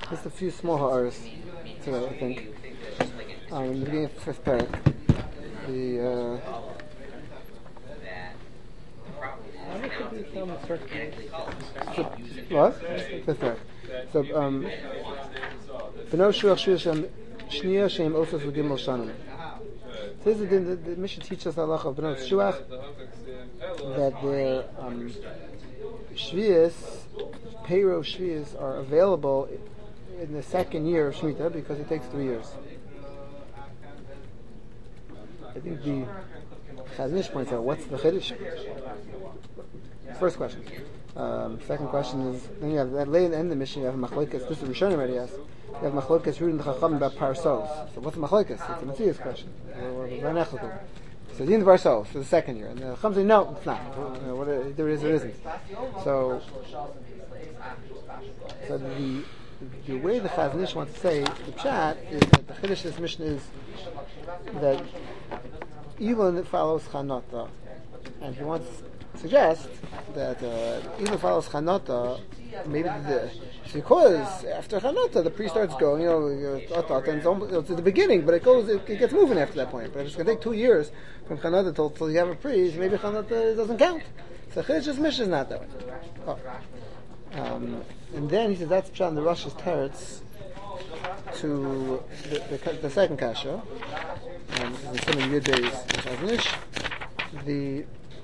Just a few small ha'aris today, I think. In the beginning of the fifth parak, what? Fifth parak. So, B'no shuach shniya sheim osos v'gimel shanim. This is the mission teaches us the halacha of B'no shuach that their shviyas, payroll shviyas, are available in the second year of Shemitah because it takes 3 years. I think the Chazon Ish points out, what's the chiddush? First question. Second question is, then you have that late in the end of the mission, you have machlokas. This is Rishonim already asked. You have machlokas rooted in the Chacham about parsos. So what's machlokas? It's a Matthias question. So the end of parsos for the second year, and the Chacham say no, it's not. There is or isn't. So the way the Chazon Ish wants to say the pshat is that the chiddush of this mission is that Elon follows Chanata, and he wants to suggest that Elon follows Chanata. Maybe because after Chanata the priest starts going, and it's at the beginning, but it gets moving after that point. But it's going to take 2 years from Chanata till you have a priest. Maybe Chanata doesn't count. So chiddush's mission is not that way. And then he says that's pshat in the Rosh's teretz to the second kasha. There's so many Yud-Beis in Chazon Ish.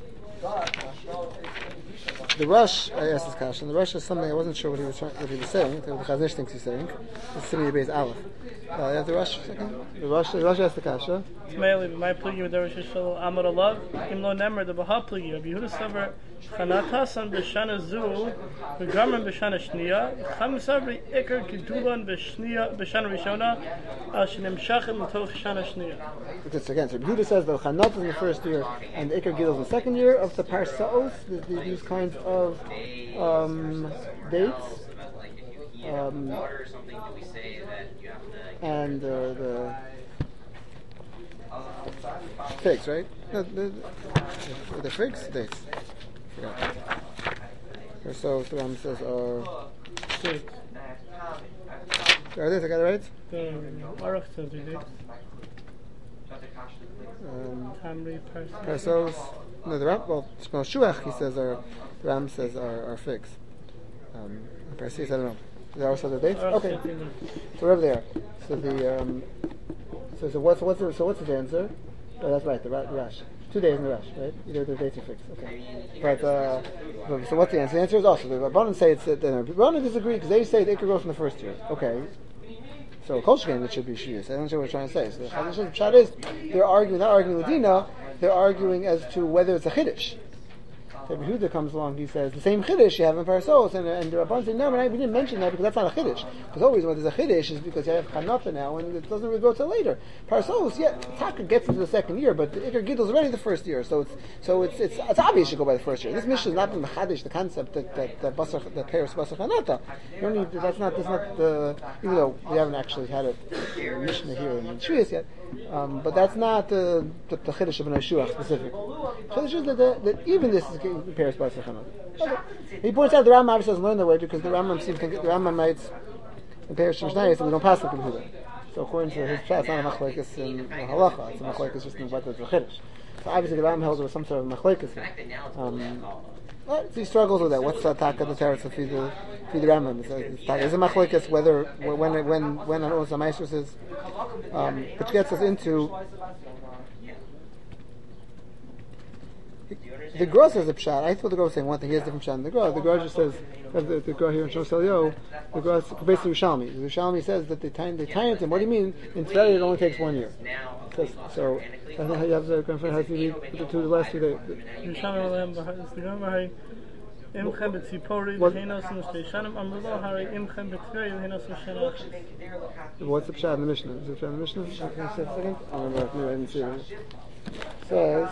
The Rosh, I asked this kasha, and the Rosh is something I wasn't sure what he was saying. The Chazon Ish thinks he's saying. It's Simon Yud-Beis Aleph. You have the Rosh second? The Rosh asked the kasha. It's mainly my pligi with the Rosh Hashanah Amar Alav. Imlo Nemer the Baha pligi. Rabbi Yehuda Savar Chanatasan b'Shana Zu v'Garman b'Shana Shniya. Cham Sabri Iker Gedulan b'Shniya b'Shana Rishona Al Shenim Shachim L'Toch Shana Shniya. Because again, so Yehuda says the Chanat is in the first year and the Iker Gidol is in the second year of the Parsaos. These kinds of dates. And the figs, right? The figs? Dates. So the Ram says Figs. Are they? I got it right? The Aruch says we did. Tamri Parsos. No, the Ram. Well, Shuach he says the Ram says are figs. Parsis, I don't know. Is that also the dates? Okay. So wherever they are. So the so what's the answer? Oh, that's right. The Rash. 2 days in the Rash, right? Either the dates are fixed. Okay. But so what's the answer? The answer is also the Rabbanan say it's the Rabbanan disagree because they say the Iker goes from the first year. Okay. So Kol Shkein it should be Shiyus. I don't know what we're trying to say. So the Chazon Ish is they're arguing, not arguing with Dina, they're arguing as to whether it's a Chiddush. Rabbi Yehuda comes along, he says, the same Chiddush you have in Parsos, and the Rabban said, no, we didn't mention that because that's not a Chiddush. Because always when there's a Chiddush is because you have Chanata now, and it doesn't really go till later. Parsos, yeah, Taka gets into the second year, but the Iker Gidol is already the first year, so it's obvious you go by the first year. This mission is not the Mechadish, the concept that Paris Basar Chanata. You don't need, that's not the, even though we haven't actually had a mission here in Shuyas yet, but that's not the Chiddush of an Yeshua specific. Chiddush is that even this is Paris by Sechanot. Okay. He points out the Rambam obviously doesn't learn the way because the Rambam seems to think the Rambam writes in Paris Mishnayos that we don't pass the computer. So according to his chat, it's not a machlekes in halacha; it's a machlekes just in what the chiddush. So obviously the Rambam held there was some sort of machlekes here. Well, he struggles with that. What's the attack of the teretz to feed the Rambam? Is a machlekes whether when an Osa Maestros is, which gets us into. The Gra says a pshat. I thought the Gra was saying one thing. He has a different pshat in the Gra. The Gra just says the Gra here in Shos Elio. The Gra basically Rishalmi. The Rishalmi says that they tie it in. What do you mean? In Tefillah it only takes 1 year. So I don't know how you have the grandfather has to read the last 2 days. What's the pshat in the Mishnah? Is it pshat in the Mishnah? Can I say a second? I didn't see it. Says,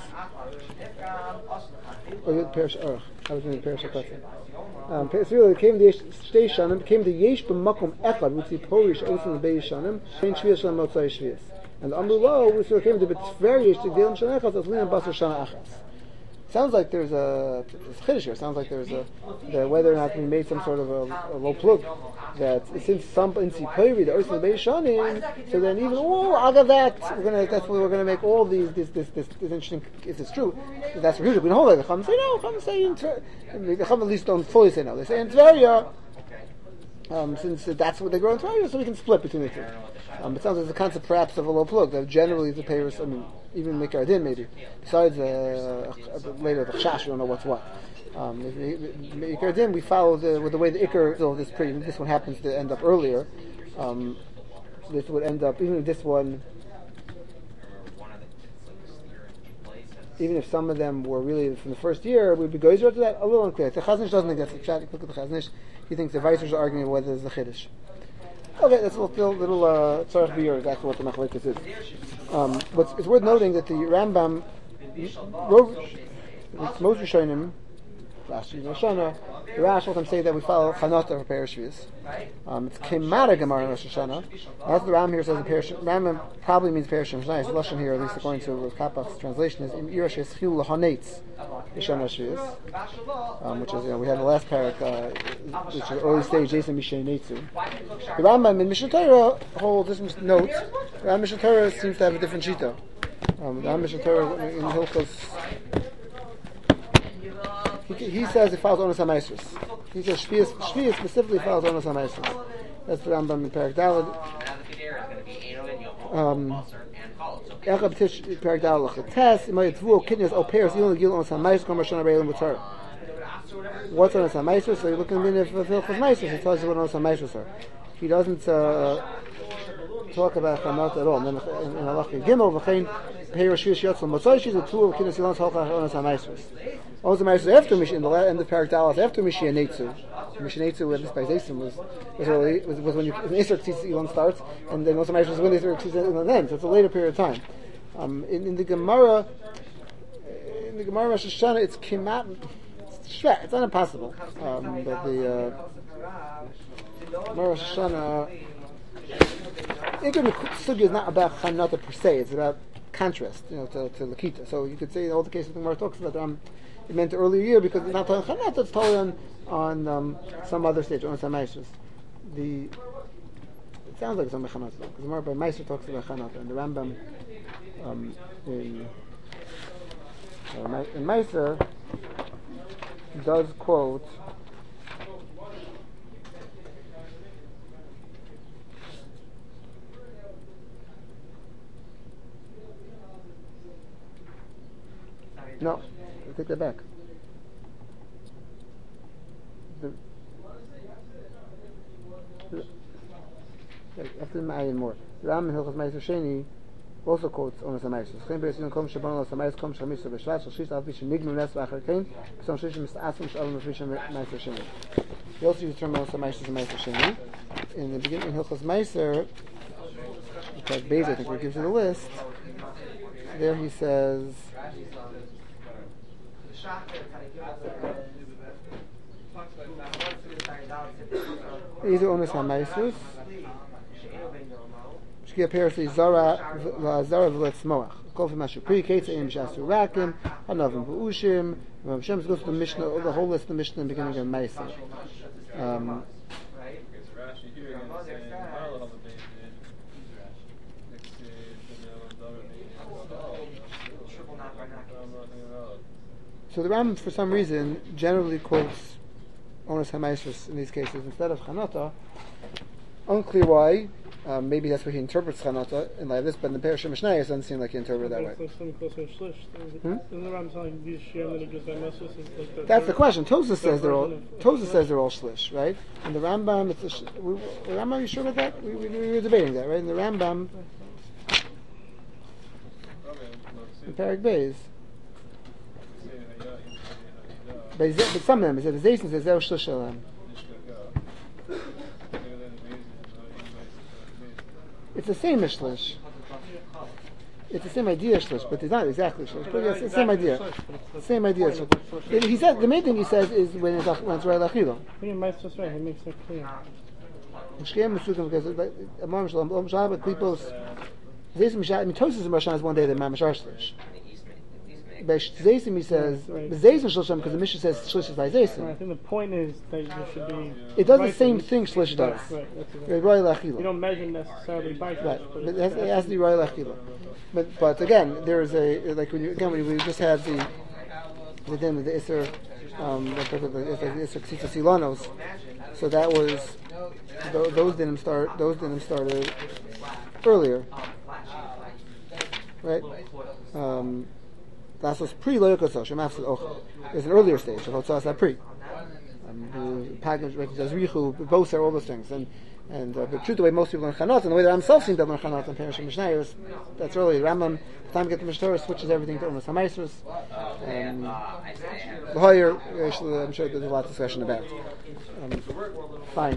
Perish Aruch. I was in Perish Aruch. So it came the Shtei Shanim, came the Yesh b'makom echad, which the Porish osin the Beis Shanim, Shein Shvius Shanim Motzai Shvius. And the Amru Lo, so it came to B'Tver Yesh the Delim Shanim Echad, as Linan Basar Shana Achas. sounds like there's a chiddush here. It sounds like there's that whether or not we made some sort of a low plug, that since some in Sipori, the Earth of the Beis Shanim, so then even out of that, that's where we're gonna make all this interesting. If it's true, that's refuted. We don't hold it. The Chum say no. Chum say the Chum at least don't fully say no. They say in Tveria, since that's what they grow in Tveria, so we can split between the two. It sounds like the concept perhaps of a low plug that generally the payers, even Mikar Din maybe. Besides later the Chash, we don't know what's what. Ikar Din, we follow with the way the Ikar, so this one happens to end up earlier. This would end up, even if this one, even if some of them were really from the first year, we'd be going to that a little unclear. The Chazon Ish doesn't think that's the chat. Look at the Chazon Ish. He thinks the Weissers are arguing whether it's the Chiddush. Okay, that's a little tzarech biyur. That's what the machlekes is. It's worth noting that the Rambam wrote most Rishonim last year, Rosh the Rash will say that we follow Chanata for Perish Shvius. It's Kemara Gemara in Rosh Hashanah. That's the Ram here says the Perish. Rambam probably means Perish Shvius. The Lashon here, at least according to Rav Kapach's translation, is Im Irash Yeschil Lahanetz Yeshana Shvius, which is we had the last parak, which is early stage Jason Mishneh Netzu. The Rambam in Mishneh Torah holds this note. The Rambam Mishneh Torah seems to have a different shita. The Rambam Mishneh Torah in Hilchos. He says it follows Onos HaMaisros. He says Shvius specifically follows Onos HaMaisros. That's the Rambam in Perek Daled. Echad B'tish Perek Daled L'Chates Imay Tvuo Kidneys O Peres Yilon Gil Onos HaMaisros Kom Rashon HaReilim B'Torah. What's Onos HaMaisros? So you look in the minute of Hilchos Maisros. He tells you what Onos HaMaisros are. He doesn't talk about Chanat at all. And then in Halacha Gimel V'chein Peres Shvius Yotzal Motzai Shiz Tvuo Kidneys Yilon Halchach Onos HaMaisros. Also, the after Mishnah in the end of Parak Dalas after Mishnah Netzu. Mishnah Netzu, at least by Zaysim, was when Isser Tzitz Elon starts, and then also Mishnah was when Isser Tzitz Elon ends. So it's a later period of time. In the Gemara, Rosh Hashanah, it's Kimat. It's not impossible. But the Gemara Rosh Hashanah, Ikar Sugya is not about Chanata per se. It's about contrast, to Lakita. So you could say in all the cases the Gemara talks about it meant the earlier year because it's not talking Chanat, it's totally on some other stage, on some Maisros. It sounds like it's on Chanat, because the Gemara by Maisros talks about Chanat, and the Rambam in Maisros does quote no, I take that back. After the Ma'ayin more. The Ram in Hilchos Ma'aser Sheni also quotes Onos HaMaisros. Chen Beres Yidon Kom Shabon Onos HaMaisros Kom Shamisar B'Shvat Shal Shis Al Pish Nignu Nes V'Achar Kein B'Som Shishim Mis'asim Shalom Mefrisha Ma'aser Sheni. He also uses the term Onos HaMaisros and Ma'aser Sheni. In the beginning, in Hilchos Ma'aser, because Beis, I think, where he gives you the list, there he says, either Onos HaMaisros, Shkia Peresi Zara V'Letzmoach. Kol F'Mashu Pri Keitzeim Shasu Rakim Hanavim V'Ushim. Hashem goes to the Mishnah, the whole list of the Mishnah in the beginning of Ma'aser. So the Ram, for some reason, generally quotes Onos HaMaisros in these cases instead of Chanata. Unclear why. Maybe that's where he interprets Chanata in like this, but in the Perish Mishnah it doesn't seem like he interpreted that way. That's the question. Tosafos says they're all shlish, right? And the Rambam, Rambam, are you sure about that? We were debating that, right? And the Rambam, in Perek Beis, but some of them, the Zaysin says they're shlish alam. It's the same shlish. It's the same idea shlish, but it's not exactly shlish. But yes, it's the same idea. Same idea. He said the main thing he says is when it's right lachilo. He makes it clear. But people's Tosis and Rashan is one day the mamish are shlish. by Zeisim he says Zeisim Shloshim because the Mishnah says Shlish by Zeisim. I think the point is that you should be. It does the same thing Shlish does. Right. You don't measure necessarily by Shlish. Right, but it has to be Roy Lachila. But again, there is a when we just had the din of the Isser, the Isser Ksitsa Silanos. So that was those dinim started earlier, right? That was pre loyakosah. Shemafsid och. There's an earlier stage of hotzas pre. Package richu, both are all those things, and the truth, the way most people learn Chanot, and the way that I'm self seem to learn Chanot and Perish and Mishnayos, that's early. Rambam, the time to get the Mishnah, switches everything to Umas HaMaisros. The higher, I'm sure there's a lot of discussion about. Fine.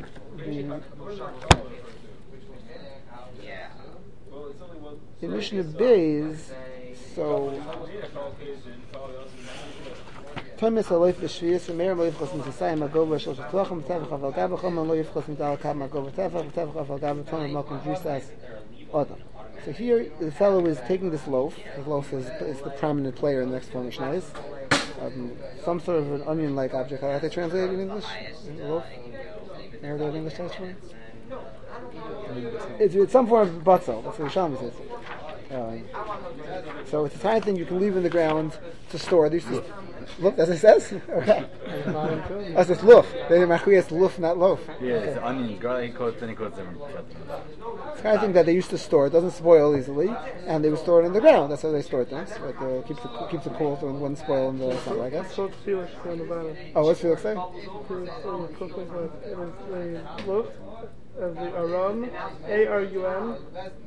In Mishnah Beis, so Thomas Aloif B'Shviyas and Meir Aloif Chos Mitzayim Agova Shel Shetlochim Tevach Aval Gavachom Aloif Chos Mitzal Kam Agova Tevach Aval Gavachom Malkum Drisas Adam. So here the fellow is taking this loaf. The loaf is the prominent player in the next four Mishnayos. Some sort of an onion-like object. How do they translate it in English? Loaf? Ever heard of English translation? It's some form of batzel. That's what Yerushalmi says. So it's a tiny thing you can leave in the ground to store. These look, as it says. Okay. As it's loof. They machuyas loof, not loaf. Yeah, it's onions, garlic, then he quotes them. It's the kind of thing that they used to store. It doesn't spoil easily, and they would store it in the ground. That's how they store things. But keeps it cool so it wouldn't spoil in the summer, I guess. So Felix on the bottom. Oh, what's Felix say? Loaf of the Arum, A-R-U-M,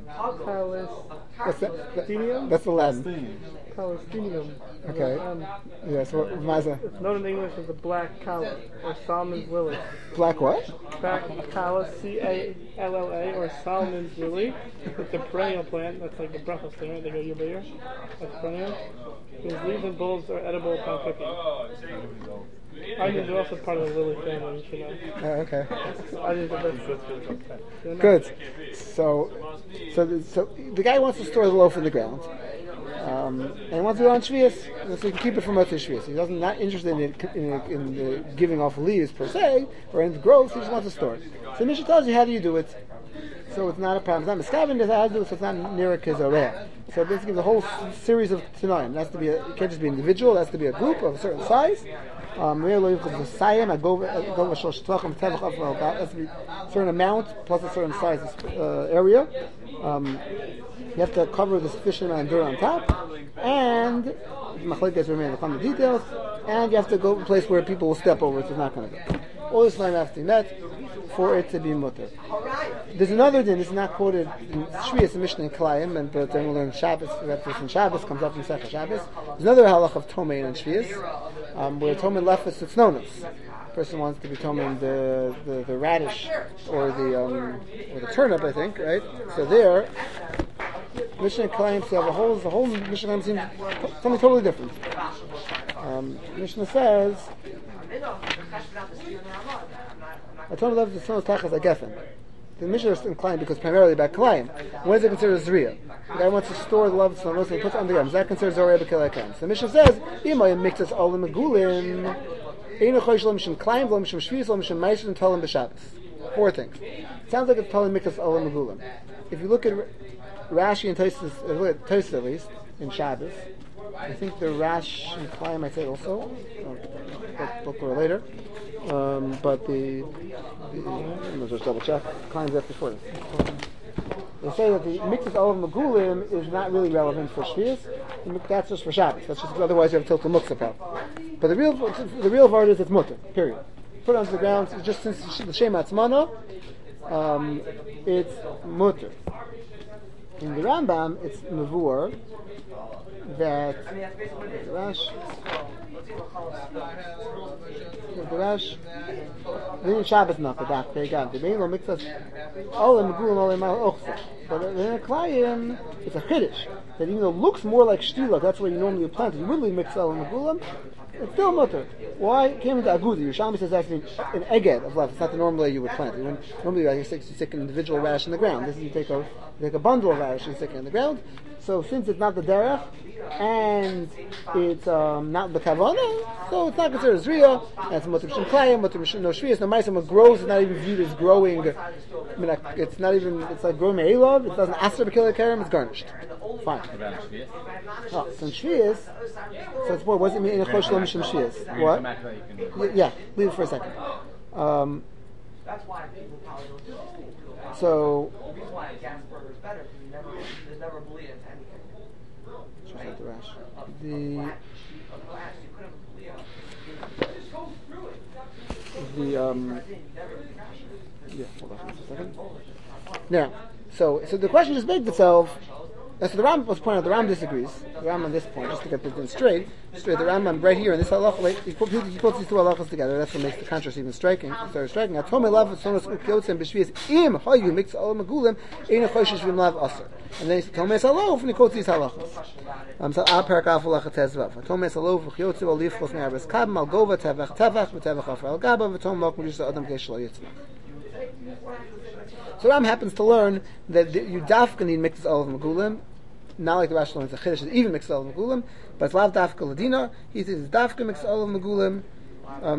Palestinium. That's the Latin. Palestinium. Okay. Yeah, so what Maza? It's known in English as the black calla, or Solomon's lily. Black what? Black calla, C-A-L-L-A, or Solomon's lily. It's a perennial plant. That's like the brachos thing, right? They go year by year. That's perennial. Whose leaves and bulbs are edible upon cooking. Onions are also part of the lily family, you should know. Okay. Onions are good. So the guy wants to store the loaf in the ground. And he wants to do it on Shvius, so he can keep it for Motzei Shvius. He's not interested in the giving off leaves per se, or in the growth, he just wants to store it. So Mishnah tells you how do you do it. So it's not a problem. It's not miskaven, how to do it, so it's not near a kizareh. So basically the whole series of Tanaim, it can't just be individual, it has to be a group of a certain size. Has to be a certain amount plus a certain size area. You have to cover the sufficient amount of dirt on top, and the details, and you have to go to a place where people will step over it, so it's not going to go. All this time has to be met for it to be mutter. There's another thing, this is not quoted in Shvius and Mishnah and Kalayim, but then we'll learn Shabbos, that in Shabbos comes up in Sechah Shabbos. There's another halach of Tomein and Shvius, where Tomein lefes it's nonos. The person wants to be Tomein the radish or the turnip, I think, right? So there, Mishnah and Kalayim say the whole Mishnah and Kalayim seems something totally different. Mishnah says, I told him the son of Tachas Agefen. The Mishnah is inclined because primarily about Kalayim. When is it considered Zriya? The guy wants to store the love of the son and he puts it on the ground. Is that considered Zorei B'Kelekam? So the Mishnah says, Imay mixes all the Megulim, Einu Chosh Lo Mishim Kalayim, Lo Mishim Shvius, Lo Mishim Maishin, and Tolim B'Shabbos. 4 things. It sounds like it's probably mixes all the Megulim. If you look at Rashi and Tosfos at least, in Shabbos, I think the Rash and Kalayim might say also. We'll go later. But let's just double check. Kalayim's after before this. They say that the mixes all of Megulim is not really relevant for Shvius. That's just for Shabbos. That's just otherwise you have Tiltul Muktzah. But the real part is it's mutter. Period. Put it onto the ground. It's just since the Shem Atzmana, it's mutter. In the Rambam, it's Mavur that the Rash the Shabbos not the back they got the main mix us all the Megulim all in my ochsa. But in a Kalayim, it's a chiddush that even though it looks more like shtila, that's where you normally plant it. You wouldn't mix all the Megulim. It's still mutter. Why? It came into Aguda. Yerushalmi says that's an eged of life. It's not the normal way you would plant it. Normally you stick an individual radish in the ground. This is you take a bundle of radish and stick it in the ground. So since it's not the derech, and it's not b'kavana, so it's not considered zriya. And it's mutter b'shem klayim, mutter b'shem no shvius, no ma'asim. What grows is not even viewed as growing. I mean, it's not even. It's like growing me'elav. It doesn't aser b'kilei karim. It's garnished. Fine. Oh, so in shvius, so it's what does it mean in a chosh lo mishum shvius? What? Yeah, leave it for a second. That's why people probably don't do it. So. The reason why a gas burger is better because there's never bleed into anything. Right? The rash. A flat sheet of glass, you couldn't bleed out. Just go through it. Yeah, hold on a second. Now, so the question just begs itself. So the Rambam was pointing out, the Rambam disagrees. The Rambam on this point, just to get this straight, the Rambam right here in this halacha, he puts these two halachas together. That's what makes the contrast even striking. Striking. Atome lav sonos ukyotzem b'shvius im hayu mix al magulim ein choshish v'im lav aser. And then he said, Tome salof, and he quotes these halachas. So al perak af halacha tezvav. Atome salof v'chyotzem al lifchos ne'arbes kabim al gova tevach v'tevach afer al gaba v'tom mok m'yush adam k'shlo yitzmach. So Ram happens to learn that you dafka need mixed olive magulim, not like the Rashi learns the Chiddush is even mixed olive magulim, but it's lav dafka ladina. He says dafka mixed olive magulim. I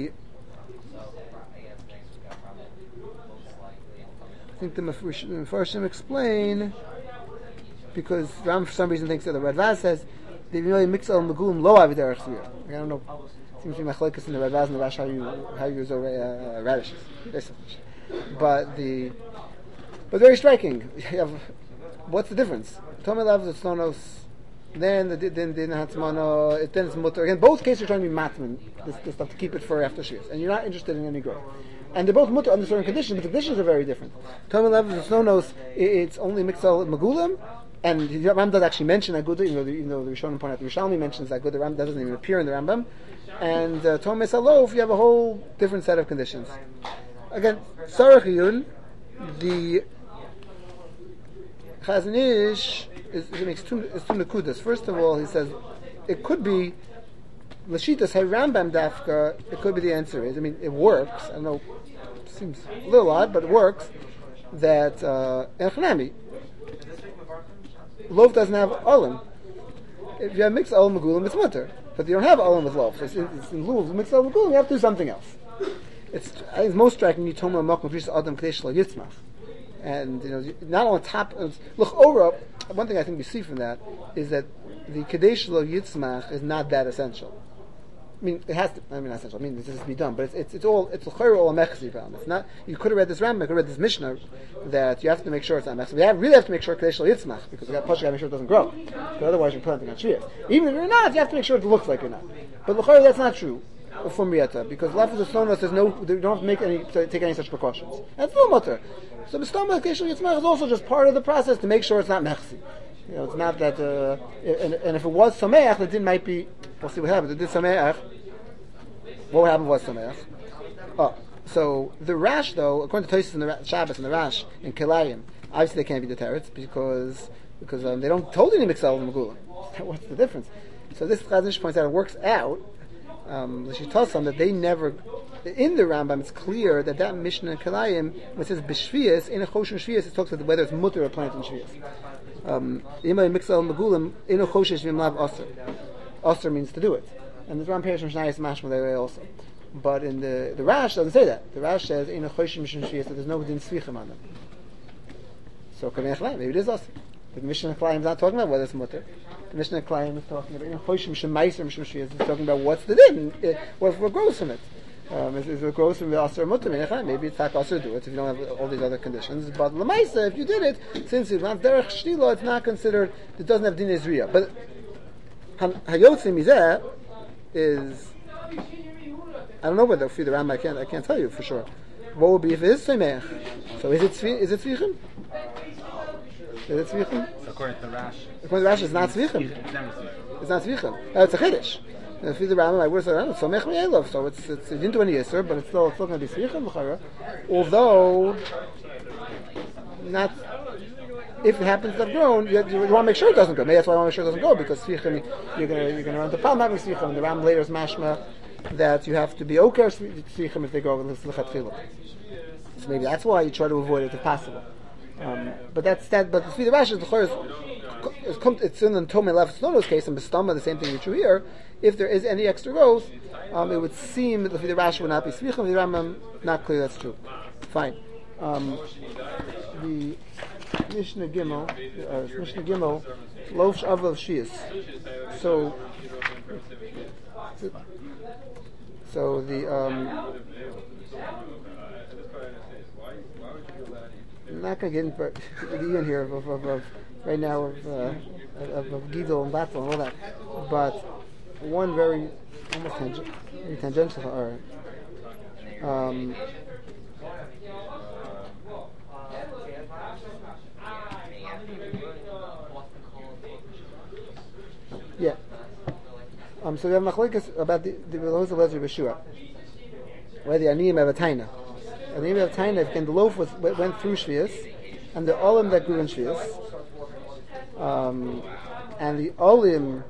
think the Mefarshim explain because Ram for some reason thinks that the Radvaz says they really mix olive magulim lo aviderach svir. I don't know. It seems to be machlokes in the Radvaz and the Rashi how you use radishes. But very striking. You have, what's the difference? Tomei lav the sonos, then hatzmano, then it's mutter. Again, both cases are trying to be matman, this stuff to keep it for after shias, and you're not interested in any growth. And they're both mutter under certain conditions, but the conditions are very different. Tomei lav the sonos, it's only mixal magulim, and the Rambam does actually mention Aguda, even though the Rishonim point out the Rishalmi mentions Aguda, the Rambam doesn't even appear in the Rambam. And Tomei salof, you have a whole different set of conditions. Again, Sarach Yun, the Chazon Ish makes two nekudas. First of all, he says it could be Lashitas Hay Rambam Dafka. It could be the answer is. I mean, it works. I don't know. It seems a little odd, but it works. That Echanami loaf doesn't have olim. If you have mixed olim magulim, it's mutter. But you don't have olim with loaf. It's in lieu of mixed olim magulim. You have to do something else. I think it's most striking. You told me makom v'ris adam kadesh lo yitzmach, and not on top. Look over. One thing I think we see from that is that the kadesh lo yitzmach is not that essential. I mean, it has to. I mean, not essential. I mean, this has to be done, but it's all a mechzi problem. It's not. You could have read this Rambam. You could have read this Mishnah that you have to make sure it's not mechzi. We really have to make sure kadesh lo yitzmach because we got to make sure it doesn't grow. But otherwise, you're planting on shvius. Even if you're not, you have to make sure it looks like you're not. But l'chayr, that's not true. From Riyata, because lafaz of sonos says no, they don't have to take any such precautions. That's no mutter. So the stomach is also just part of the process to make sure it's not mechsi. It's not that. And if it was sameach, the din might be. We'll see what happens. It did sameach. What happened was sameach. So the rash, though, according to Tosfos in the Shabbos and the rash in Kilayim, obviously they can't be the teretz because they don't totally mix al magulim. What's the difference? So this Chazon Ish points out it works out. She tells them that they never. In the Rambam, it's clear that Mishnah in Kilayim, when it says b'shvius in a choshen shvius, it talks about whether it's mutter or plant in shvius. Imay mixal magulim in a choshen shvim lav aser. Aser means to do it, and the Rambam Perish Mishnayis mashma that way also. But in the Rash doesn't say that. The Rash says in a choshen shvius that there's no din svichim on them. So maybe it is aser. The Mishnah Kilayim is not talking about whether it's mutter. The Mishnah Kilayim is talking about Choshim Shemaiser Mishum Shvius. It's talking about what's the din, what grows from it. Is it grows from the Aser Mutter? Maybe it's Hak Aser do it if you don't have all these other conditions. But Lamaisa, if you did it, since it's not Derech Shtila, it's not considered. It doesn't have din Ezriya. But Hayotzi Mizeh is. I don't know whether for the Ram I can't tell you for sure. What would be if it is Semeach? So is it Tzvichim? Is it Tzvichim? According to the Rash. According to the Rash, it's not Tzvichim. It's not Tzvichim. It's a Chiddush. If the Rambam, I would say, it's Somech Me'elov. So it didn't do any Yisr, but it's still going to be Tzvichim. Although, not. If it happens to have grown, you want to make sure it doesn't go. Maybe that's why I want to make sure it doesn't go, because Tzvichim, you're going to run into problem having Tzvichim. And the Rambam later is mashma that you have to be okay Tzvichim if they go over the Lechatchilah. So maybe that's why you try to avoid it if possible. But that's that. But the Rashi is it's in the Tomei left Snono's case, and Bistama, the same thing is true here. If there is any extra growth, it would seem that the Rashi would not be Svichim, the Rambam, not clear that's true. Fine. The Mishnah Gimel, Losh Avav Shias. So the I'm not going to get in here of right now of Gidol and Batzel and all that, but one very almost tangential or yeah. So we have machlokes about the loaves of Lezer B'Shua, where the Aniyim have a taina. And the Aniyim have a taina if the loaf went through Shvius, and the olim that grew in Shvius, and the olim,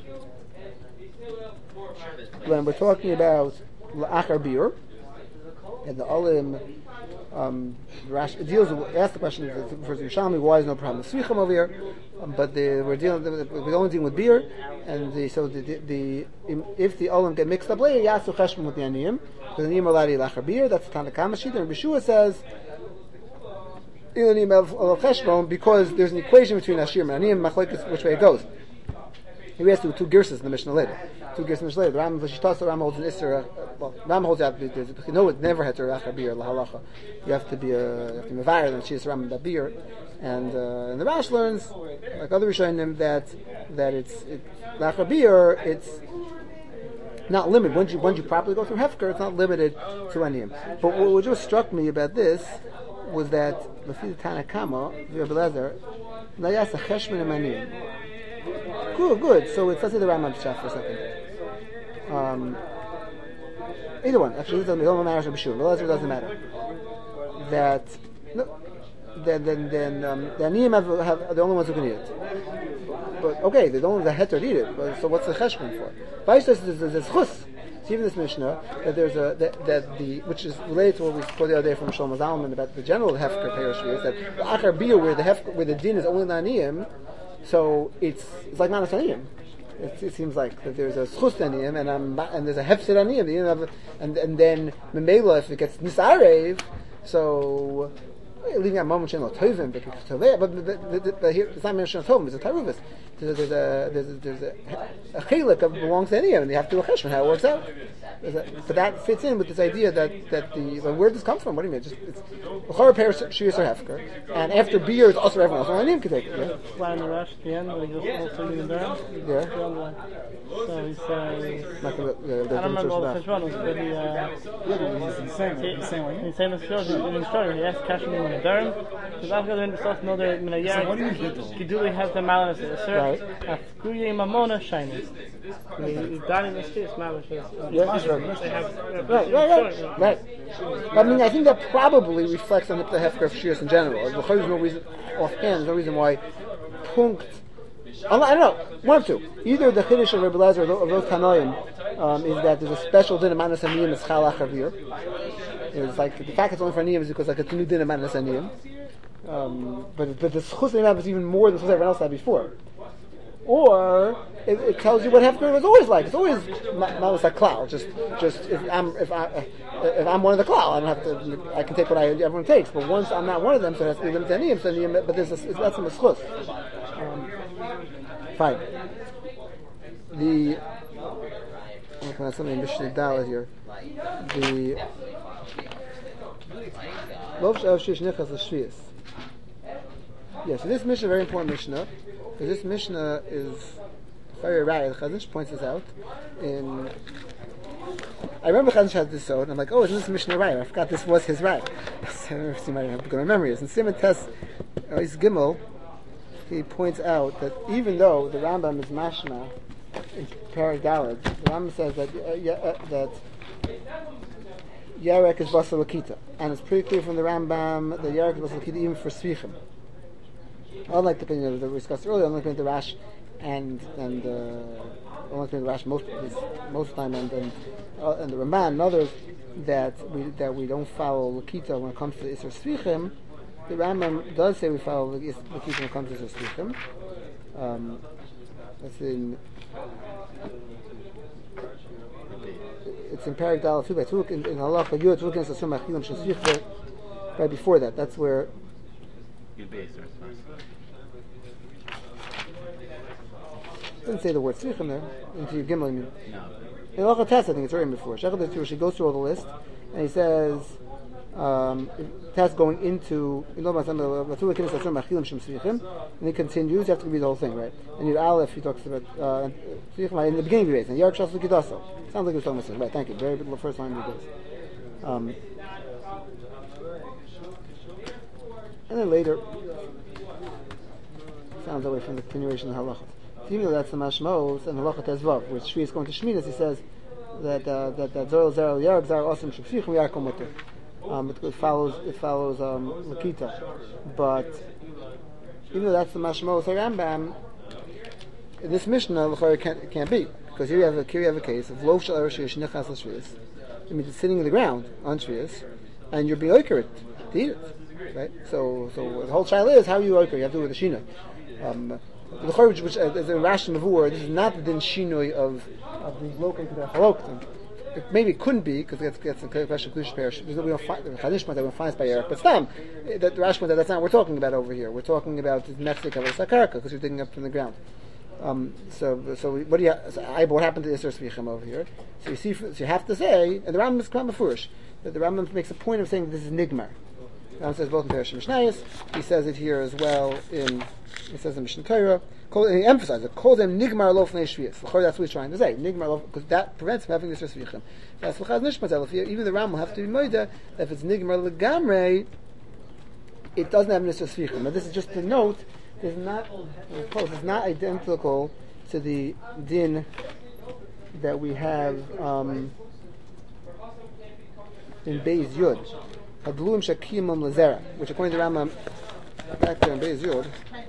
when we're talking about La'achar Bir, and the olim, it deals with, ask the question for Yerushalmi, why is no problem with Svichim over here? But we're only dealing with beer, and if the olim get mixed up later, yasu cheshbon with the aniyim, because the aniyim are allowed to eat lachar beer. That's the Tanakama sheet. And Bishua says aniyim of cheshbon because there's an equation between ashir and aniyim. Machlokes which way it goes. He has two girsas in the Mishnah later. The Ram Ram holds an Isser. Ram holds out. It never had to lachar beer lahalacha. You have to be mevayer than she's Ram that beer. And the Rash learns, like other Rishonim, that it's lachar beer. It's not limited. Once you properly go through hefker, it's not limited to aniyim. But what just struck me about this was that the Tanakama, Rabbi Lezer, nayas a cheshbon aniyim. Good. So let's say the Rambam Shach for a second. Either one. Actually, it doesn't matter. Rabbi Shua. It doesn't matter. That then the aniyim are the only ones who can eat it. But okay, they don't have the heter to eat it. But, so what's the cheshbon for? Vaishas there's chus. See even this Mishnah that there's which is related to what we spoke the other day from Shlomo Zalman about the general hefker peiros shvius, that the achar biyah where the din is only the aniyim. So it's like manas aniyim. It seems like that there's a schus aniyim and there's a hefsed aniyim, and then memela if it gets nisarev, so leaving out moment shenlo tovim, but here it's not mentioned tovim. It's a taruvis. There's a chilik that belongs to aniyim, and you have to do a cheshbon how it works out. But that fits in with this idea that where does this come from? What do you mean? It's l'chara peiros shvius or hefker, and after beer it's also everyone else. Only aniyim can take it. Yeah? Fly in the rush at the end when he goes also in the down. Yeah. So he says, I don't remember all the cheshbon, but he's insane. He's saying the show, he's instructor. He asked Kashmir in the derm. Because I've got to understand another minayag. So what do you get? Giduli has the malus of the sir. Right. Afkuye mamona shines. He's dying in the streets, malice. Yeah. Right. I mean, I think that probably reflects on the hefker of shias in general. There's no reason offhand. There's no reason why punkt. I don't know. One of two. Either the chiddush of Rebbe Lezer of those Tanoim is that there's a special din of manas aniyim is chal achar beer. It's like the fact it's only for aniyim is because like it's a new din of manas aniyim. But the schus aniyim is even more than schus everyone else had before. Or it tells you what hefker was always like. It's always malas like klal. Just if I'm one of the klal, I don't have to. I can take what everyone takes. But once I'm not one of them, so that's limited to aniyim. So aniyim, but that's a schus. Fine. That's something Mishnah Dalet here. The Lovesh of Shish Nichas Shvius. Yeah, so this Mishnah is a very important Mishnah, because this Mishnah is very rare. The Chazon Ish points this out. I remember Chazon Ish had this out, and I'm like, oh, isn't this Mishnah right? I forgot this was his right. So I never see my memory is. In Simon Tes Is Gimel, he points out that even though the Rambam is mashma in Perek Daled, the Rambam says that Yarek is basar l'kita, and it's pretty clear from the Rambam that Yarek is basar l'kita even for Svichim. Unlike the opinion that we discussed earlier, unlike the Rash and unlike the Rash most of the time, and the Ramban and others that we don't follow l'kita when it comes to the Isser Svichim. The Rambam does say we follow the Kism when it comes to Svichim, That's in. It's in Parak Dal too. But in Halacha Yud, Tzuk against Asur Machilim Shesvicha. Right before that, that's where. You'd be first. Doesn't say the word Tzrichim there. Into your Gimel, I mean. No. In Halacha Tes, I think it's written before. Shechad she goes through all the list, and he says. That's going into and he continues. You have to read the whole thing, right? And your Aleph, he talks about in the beginning of the race and Yark Shas L'Kidasa. Sounds like he was talking about it. Right? Thank you. Very the first line of this. And then later sounds away from the continuation of the halacha. Even though that's the mashmos and halacha tezvav, where Shvi is going to Shminas, he says that Zorel Zerel Yark Zar Osam Shepsichim Yarkom Mutter. It follows Lakita, but even though that's the Mashmos Rambam, this Mishnah can't be, because here you have a case of Lof Shal Eresh Nichas L'Shvius. It means it's sitting in the ground on Shvius, and you're being oiker to eat it, right? So the whole trial is how you oiker. You have to do it with the Shina. The Chorich, which is a Rashi Mavur, this is not the din Shinoi of the Lokim to the Haloktim. Maybe it couldn't be because that's a question of Kedusha Parish. We don't find Chanishma that we find by Eric, but Stam, that Rashi that's not what we're talking about over here. We're talking about the Mexico of Sakarka because you're digging up from the ground. So what do you? What happened to Isser Svichim over here? So you see, so you have to say, and the Rambam is quite mafurish that the Rambam makes a point of saying this is Nigmar. The Rambam says both in Parish and Mishnayos. He says it here as well he says in Mishnah Torah. And he emphasizes it. Call them Nigmar Lof Nei Shvius. That's what he's trying to say. Nigmar Lof, because that prevents him having this Svichim. That's L'chaz Nishmatel. Even the Rambam will have to be moida that if it's Nigmar Legamrei, it doesn't have Nisr Svichim. Now this is just to note. It's not identical to the din that we have in Beis Yud. Hadluim Shakimum Lazera, which according to Rambam, back there in Beis Yud,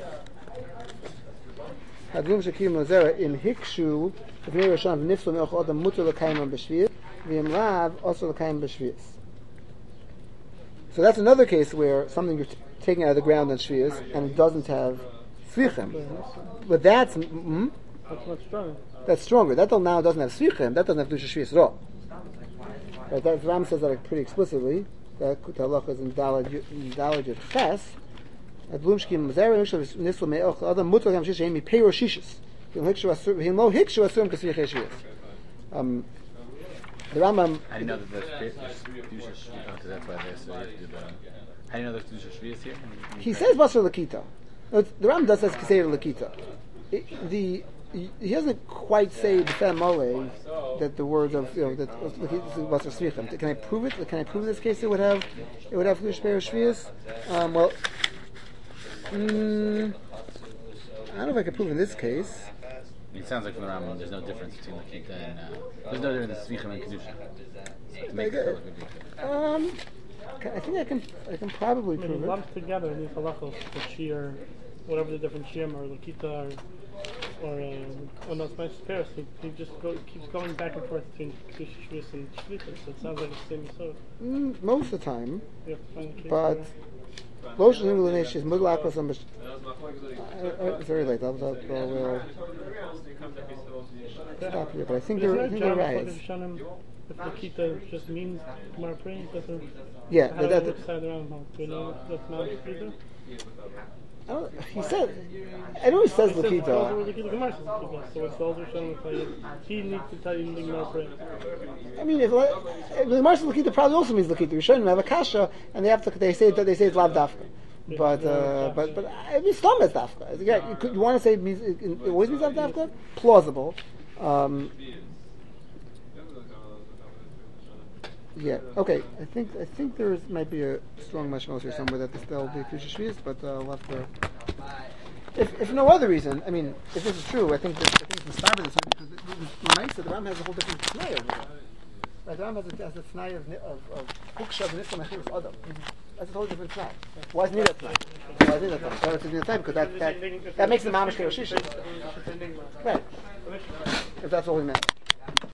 Hadluim Shakimum Lazera in Hikshu, if Nei Rishon Niflu Me'och Odam Mutter L'Kaimam B'Shvius, V'im Lav also L'Kaimam B'Shvius. So that's another case where something you're taking out of the ground on Shvius and it doesn't have Svichim. But that's much stronger. That's stronger. That now doesn't have Svichim. That doesn't have Kedusha Shvius at all. Right, that Ram says that pretty explicitly. That Halach is in Dalad Yud Ches. At Blumshkim Mazera Nisl Me'och Adam Mutter Gam Shish Emi Peiro Shishis. Him Lo Hikshu Asurim Kesvichei Shvius. The Rambam. How do you know that there's Kedusha Shvius? Because that's why there's so you have to do the. How do you know there's Kedusha Shvius here? He says Basar Lakita. The Rambam does say Keseir Lakita. He doesn't quite say the famole that the words of that Basar Svichim. Can I prove it? Can I prove in this case it would have Kedusha Peiros Shvius? Well, I don't know if I can prove in this case. It sounds like from the Rambam there's no difference between Lakita and there's no difference between Svichim and Kedusha. So to make it look good. I think I can probably prove it. Lumped together in these halachos, the shear, whatever the different shirim or lakita or no, it's my Paris. He just keeps going back and forth between Kedusha Shvius and Shvita. So it sounds like the same sort. Most of the time, You have to find the case but Lotion Himulanesh is Mudlakos on. It's very late. We'll stop here, but I think you're right. If Lakita just means Gemara praying, doesn't. Yeah, how that. do you know that's not either? He said. I know he says Lakita. So what's the older Shem tell you? He needs to tell you the Gemara praying. I mean, if the Marshal Lakita probably also means Lakita. Rishonim have a kasha, and they say it's lav dafka. But I mean, Stam is dafka. You want to say it means it always means lav dafka? Plausible. Yeah. Okay. I think there might be a strong mashmos here somewhere that there will be Kedusha Shvius, but I'll have to. If no other reason, I mean, if this is true, I think it's inspired this because the Ram has a whole different t'nai over here. Right, the Ram has a t'nai of Huksha and Nislam Achilus Adam. That's a whole different t'nai. Why isn't it that t'nai? Why isn't it that t'nai? Because that makes the mamish Kedusha. Right. If that's all we meant.